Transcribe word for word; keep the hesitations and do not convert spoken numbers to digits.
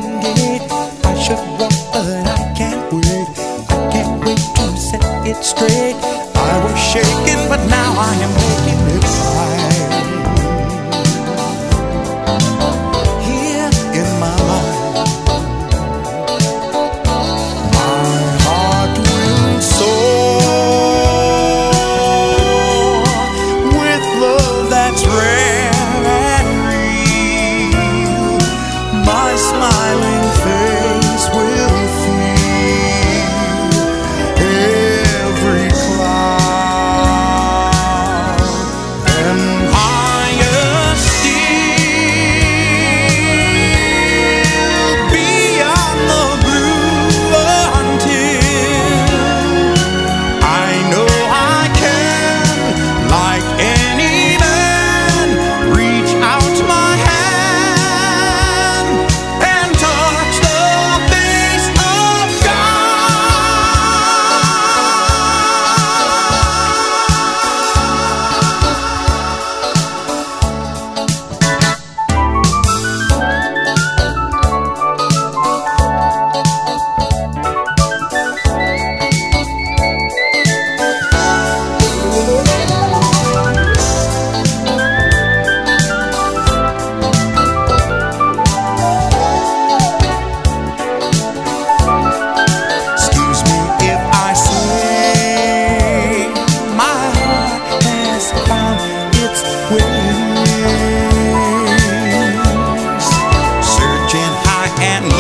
gate. I should walk, but I can't wait. I can't wait to set it straight. I was shaking, but now I am making it right. Here in my mind, my heart will soar with love that's rare and real. My smiling face will feel every cloud, and higher still beyond the blue, until I know I can, like any man, reach out my hand and touch the face of Excuse me if I say my heart has found its wings, searching high and